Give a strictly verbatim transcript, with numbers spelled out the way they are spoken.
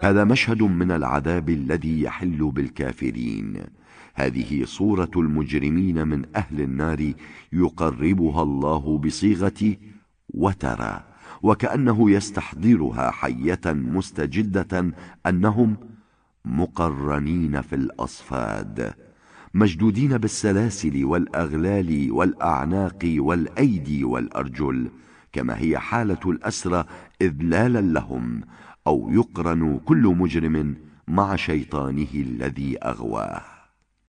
هذا مشهد من العذاب الذي يحل بالكافرين. هذه صورة المجرمين من أهل النار يقربها الله بصيغة وترى، وكأنه يستحضرها حية مستجدة، أنهم مقرنين في الأصفاد، مشدودين بالسلاسل والأغلال والأعناق والأيدي والأرجل، كما هي حالة الأسرى إذلالا لهم، أو يقرن كل مجرم مع شيطانه الذي أغواه.